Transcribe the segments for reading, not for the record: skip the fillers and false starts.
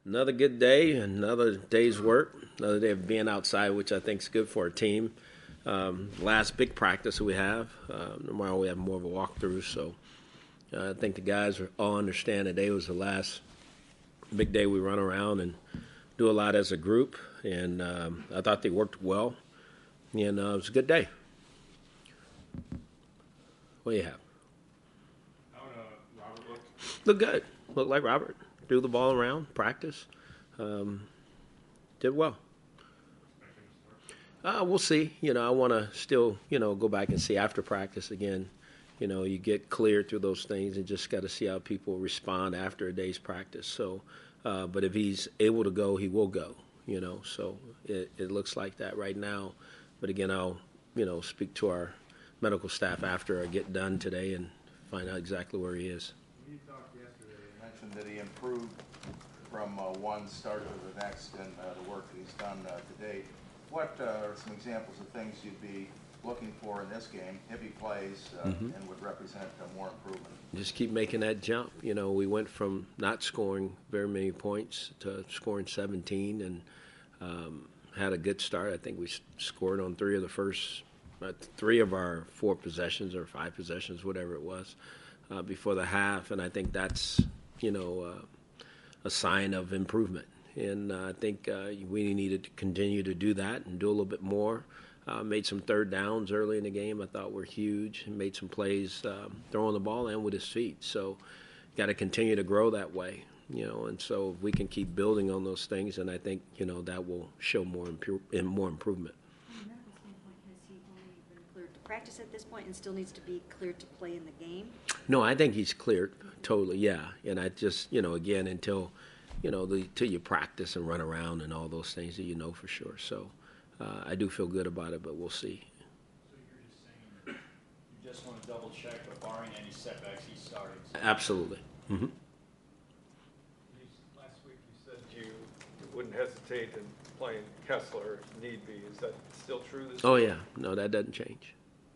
Another good day, another day's work, another day of being outside, which I think is good for our team. Last big practice we have. Tomorrow we have more of a walkthrough, so I think the guys all understand today was the last big day we run around and do a lot as a group, and I thought they worked well, and it was a good day. What do you have? How did Robert look? Looked good. Looked like Robert. Threw the ball around, practice. Did well. We'll see. I want to still, go back and see after practice again. You get cleared through those things and just got to see how people respond after a day's practice. So, but if he's able to go, he will go, So it looks like that right now. But again, I'll, speak to our medical staff after I get done today and find out exactly where he is. You talked yesterday, you mentioned that he improved from one start to the next and the work that he's done to date. What are some examples of things you'd be looking for in this game if he plays and would represent more improvement? Just keep making that jump. We went from not scoring very many points to scoring 17 and had a good start. I think we scored on three of our 4 possessions or 5 possessions, whatever it was, before the half. And I think that's, a sign of improvement. And I think we needed to continue to do that and do a little bit more. Made some third downs early in the game I thought were huge. Made some plays throwing the ball and with his feet. So got to continue to grow that way, And so if we can keep building on those things, and I think, that will show more improvement. From a medical standpoint, has he only been cleared to practice at this point and still needs to be cleared to play in the game? No, I think he's cleared totally, yeah. And I just, again, until you practice and run around and all those things that for sure. So I do feel good about it, but we'll see. So you're just saying you just want to double check, but barring any setbacks, he's starting. Absolutely. Mm-hmm. Last week you said you wouldn't hesitate in playing Kessler if need be. Is that still true this Oh, week? yeah. No, that doesn't change.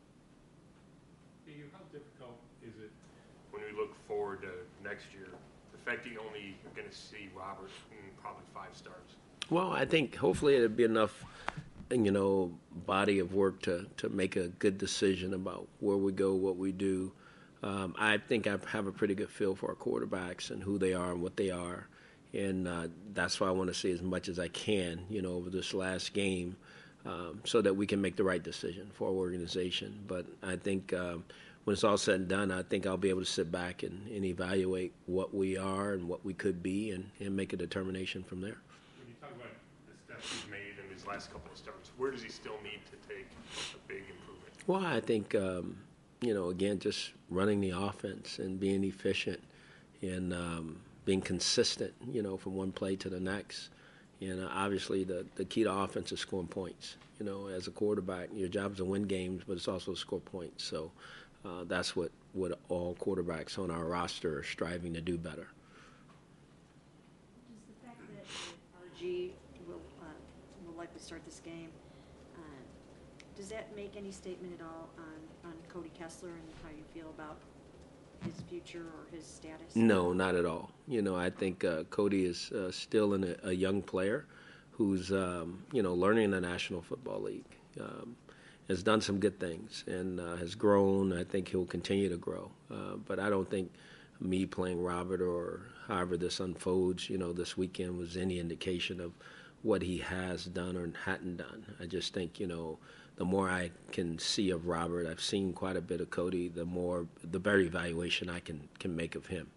How difficult is it when we look forward to next year? The fact that you only are going to see Robert in probably 5 starts. Well, I think hopefully it'll be enough, body of work to make a good decision about where we go, what we do. I think I have a pretty good feel for our quarterbacks and who they are and what they are. And that's why I want to see as much as I can, over this last game so that we can make the right decision for our organization. But I think when it's all said and done, I think I'll be able to sit back and evaluate what we are and what we could be and make a determination from there. When you talk about the steps he's made in his last couple of starts, where does he still need to take a big improvement? Well, I think, again, just running the offense and being efficient and being consistent, from one play to the next. And obviously the key to offense is scoring points. As a quarterback, your job is to win games, but it's also to score points. So that's what all quarterbacks on our roster are striving to do better. Does the fact that RG will likely start this game, does that make any statement at all on Cody Kessler and how you feel about his future or his status? No, not at all. I think Cody is still a young player who's, learning in the National Football League. Has done some good things and has grown. I think he'll continue to grow. But I don't think me playing Robert or however this unfolds, this weekend was any indication of what he has done or hadn't done. I just think, the more I can see of Robert, I've seen quite a bit of Cody, the better evaluation I can make of him.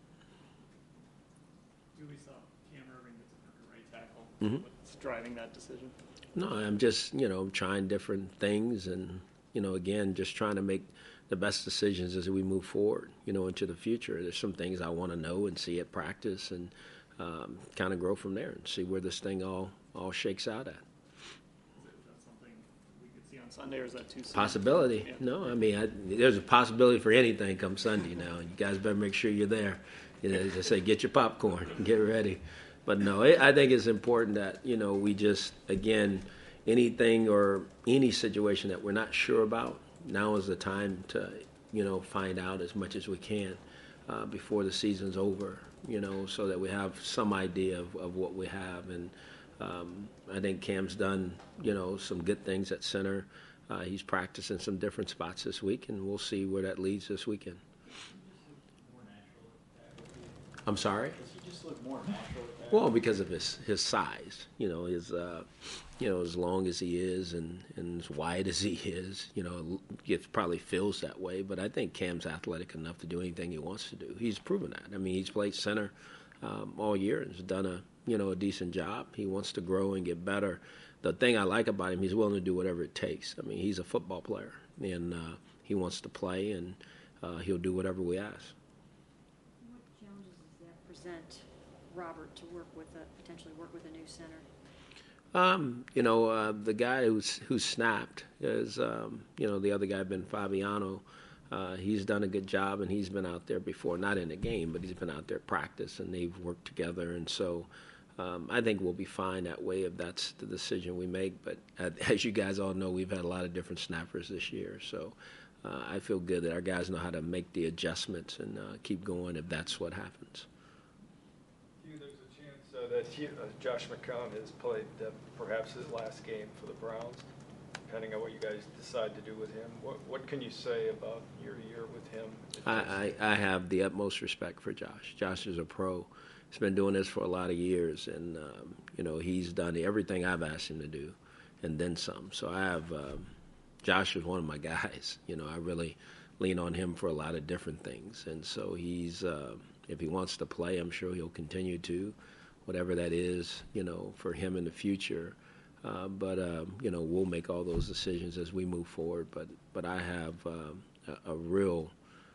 We saw Cam Irving gets a right tackle. What's driving that decision? No, I'm just, trying different things and, again, just trying to make the best decisions as we move forward, into the future. There's some things I want to know and see at practice and kind of grow from there and see where this thing all shakes out at. Is that something we could see on Sunday, or is that too soon? Possibility. Yeah. No, I mean, there's a possibility for anything come Sunday now. You guys better make sure you're there. As I say, get your popcorn and get ready. But no, I think it's important that, we just, again, anything or any situation that we're not sure about, now is the time to, find out as much as we can before the season's over so that we have some idea of what we have. And I think Cam's done, some good things at center. He's practicing some different spots this week, and we'll see where that leads this weekend. I'm sorry? Does he just look more natural with that? Well, because of his size, his as long as he is and as wide as he is, it probably feels that way. But I think Cam's athletic enough to do anything he wants to do. He's proven that. I mean, he's played center all year and has done a decent job. He wants to grow and get better. The thing I like about him, he's willing to do whatever it takes. I mean, he's a football player, and he wants to play, and he'll do whatever we ask. What challenges does that present Robert to potentially work with a new center? The guy who snapped is, the other guy, Ben Fabiano. He's done a good job, and he's been out there before, not in the game, but he's been out there practice, and they've worked together. And so I think we'll be fine that way if that's the decision we make. But as you guys all know, we've had a lot of different snappers this year. So I feel good that our guys know how to make the adjustments and keep going if that's what happens. There's a chance that Josh McCown has played perhaps his last game for the Browns, depending on what you guys decide to do with him. What can you say about your year with him? I have the utmost respect for Josh. Josh is a pro. He's been doing this for a lot of years, and he's done everything I've asked him to do, and then some. So I have Josh is one of my guys. I really lean on him for a lot of different things, and so he's if he wants to play, I'm sure he'll continue to, whatever that is, for him in the future. But we'll make all those decisions as we move forward. But I have a real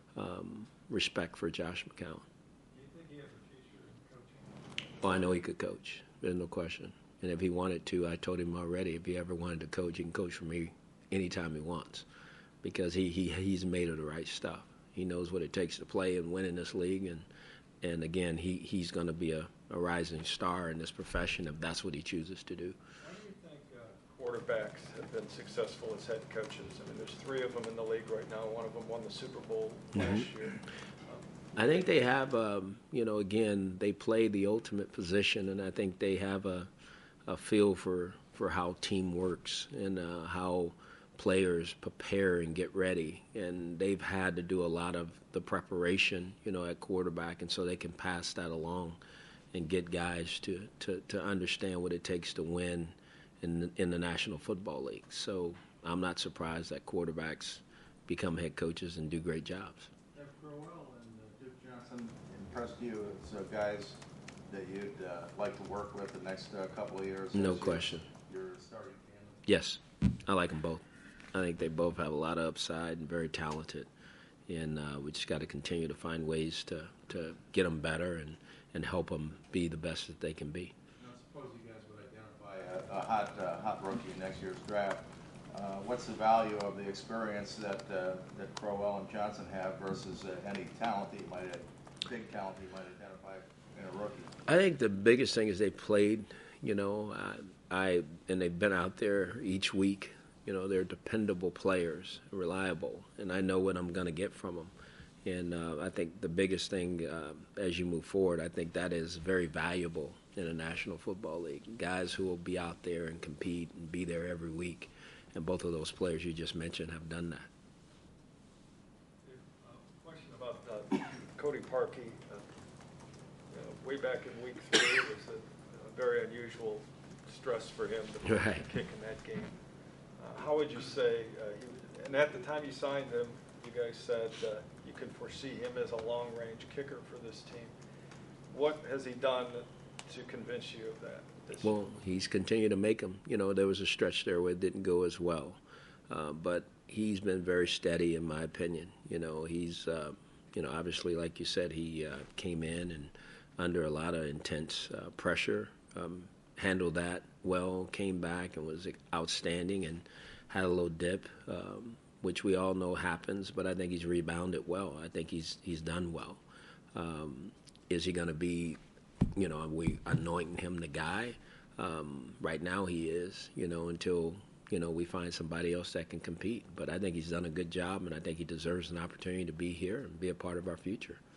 respect for Josh McCown. Do you think he has a future in coaching? Well, I know he could coach. There's no question. And if he wanted to, I told him already, if he ever wanted to coach, he can coach for me anytime he wants, because he's made of the right stuff. He knows what it takes to play and win in this league, and again, he's going to be a rising star in this profession if that's what he chooses to do. Why do you think quarterbacks have been successful as head coaches? I mean, there's 3 of them in the league right now. One of them won the Super Bowl last year. I think they have, again, they play the ultimate position, and I think they have a feel for how team works and how players prepare and get ready. And they've had to do a lot of the preparation, at quarterback, and so they can pass that along and get guys to understand what it takes to win in the National Football League. So I'm not surprised that quarterbacks become head coaches and do great jobs. Have Crowell and Duke Johnson impressed you as guys that you'd like to work with the next couple of years? No question. Your starting tandem? Yes, I like them both. I think they both have a lot of upside and very talented, and we just got to continue to find ways to get them better and help them be the best that they can be. Now, suppose you guys would identify a hot rookie in next year's draft. What's the value of the experience that Crowell and Johnson have versus any talent that you might have, big talent that you might identify in a rookie? I think the biggest thing is they played, and they've been out there each week. They're dependable players, reliable, and I know what I'm going to get from them. And I think the biggest thing as you move forward, I think that is very valuable in a National Football League. Guys who will be out there and compete and be there every week. And both of those players you just mentioned have done that. Question about Cody Parkey. Way back in week 3, it was a very unusual stress for him to Right. kick in that game. How would you say, and at the time you signed him, you guys said you could foresee him as a long-range kicker for this team. What has he done to convince you of that? Well, he's continued to make them. There was a stretch there where it didn't go as well. But he's been very steady, in my opinion. He's, obviously, like you said, he came in and under a lot of intense pressure, handled that well, came back and was outstanding and had a little dip, which we all know happens, but I think he's rebounded well. I think he's done well. Is he going to be, are we anointing him the guy? Right now he is, until, we find somebody else that can compete. But I think he's done a good job, and I think he deserves an opportunity to be here and be a part of our future.